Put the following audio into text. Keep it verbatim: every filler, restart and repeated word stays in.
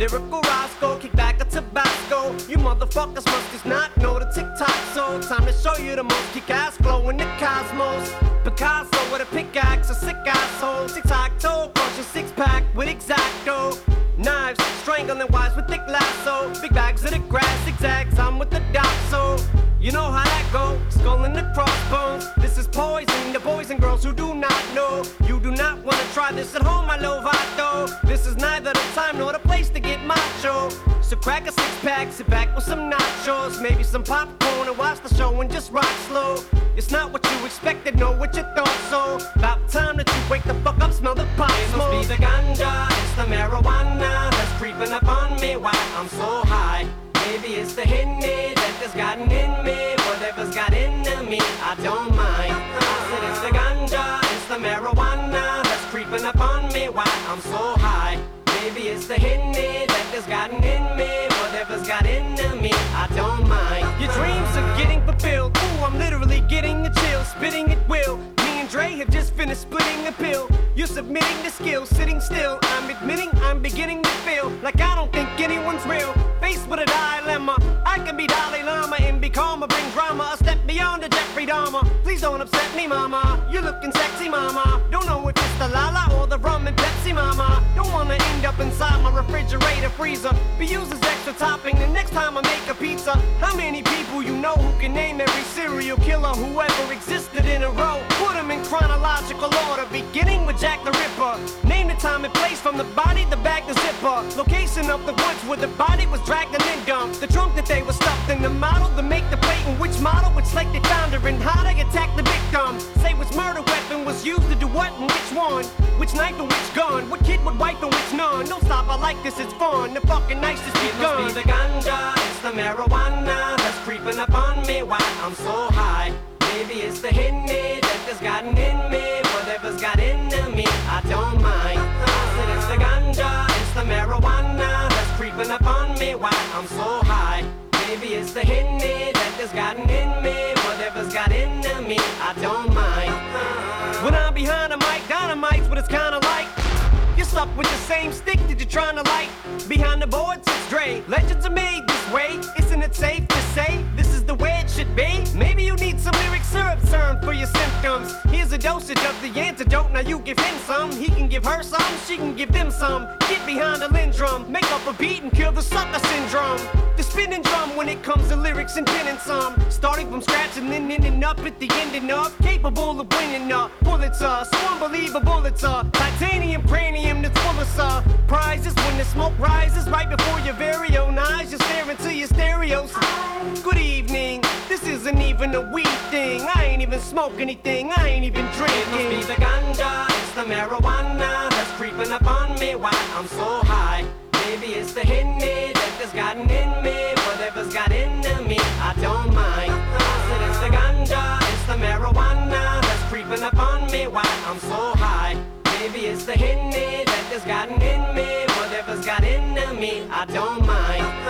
Lyrical Roscoe, kick back a Tabasco. You motherfuckers must just not know the TikTok. So time to show you the most kick-ass flow in the cosmos. Picasso with a pickaxe, a sick asshole. Tic-tac-toe, crush a six-pack with X-Acto. Knives, strangling wise with thick lasso. Big bags of the grass, zigzags, I'm with the doc, so you know how that go. Skull in the crossbones. This is poison, the boys and girls who do not know. You do not want to try this at home, my Lovato. This is neither the time nor the place to get macho. So crack a six-pack, sit back with some nachos, maybe some popcorn, and watch the show and just rock slow. It's not what you expected, know what you thought, so about time that you wake the fuck up, smell the pot smoke. It must be the ganja, it's the marijuana that's creeping up on me while I'm so high. Maybe it's the Henny that has gotten in me. Whatever's got into me, I don't mind. I said it's the ganja, it's the marijuana that's creeping up on me while I'm so high. Maybe it's the Henny that has gotten in me. Whatever's got into me, I don't mind. Your dreams are getting fulfilled. Ooh, I'm literally getting the chill, spitting at will. Me and Dre have just finished splitting a pill. You're submitting the skill, sitting still. I'm admitting I'm beginning to feel like I don't think anyone's real. Faced with a dilemma, I can be Dalai Lama and be calmer, bring drama, a step beyond the Jeffrey Dahmer. Please don't upset me, mama. You're looking sexy, mama. Don't know if it's the Lala or the rum and Pepsi, mama. Don't wanna end up inside my refrigerator freezer. Be used as extra topping the next time I make a pizza. How many people you know who can name every serial killer who ever existed in a row? Put them in chronological order, beginning with Jack the Ripper. Name the time and place, from the body, the bag, the zipper. Location of the woods where the body was dragged and then dumped. The trunk that they were stuffed in, the model to make the plate, and which model, which lake they found her in, how they attacked the victim. Say which murder weapon was used to do what and which one. Which knife and which gun, what kid would wipe and which none. Don't stop, I like this, it's fun. The fucking nice just begun. It must be the ganja, it's the marijuana that's creeping up on me while I'm so high. Maybe it's the Henny that has gotten in me. Whatever's got into me, I don't mind. I said it's the ganja, it's the marijuana that's creeping up on me while I'm so high. Maybe it's the Henny that has gotten in me. Whatever's got into me, I don't mind. When I'm behind a mic, dynamite's what it's kinda like. You're stuck with the same stick that you're trying to light. Behind the boards, it's Dre. Legends are made this way. Isn't it safe to say this is the way it should be? Maybe you need some lyric syrup serum for your symptoms. Here's a dosage of the antidote. Now you give him some. He can give her some. She can give them some. Get behind the lindrum. Make up a beat and kill the sucker syndrome. The spinning drum when it comes to lyrics and penning some. Starting from scratch and then ending up at the ending of. Capable of winning a Pulitzer. So unbelievable it's a titanium cranium that's full of surprises. When the smoke rises right before your very own eyes, you're staring to your stereos. Good evening, this isn't even a weed thing. I ain't even smoke anything, I ain't even drinking. It must be the ganja, it's the marijuana that's creeping up on me while I'm so high. Maybe it's the Henny that has gotten in me. Whatever's got into me, I don't mind. I said it's the ganja, it's the marijuana that's creeping up on me while I'm so high. Maybe it's the Henny that has gotten in me. Whatever's got into me, I don't mind.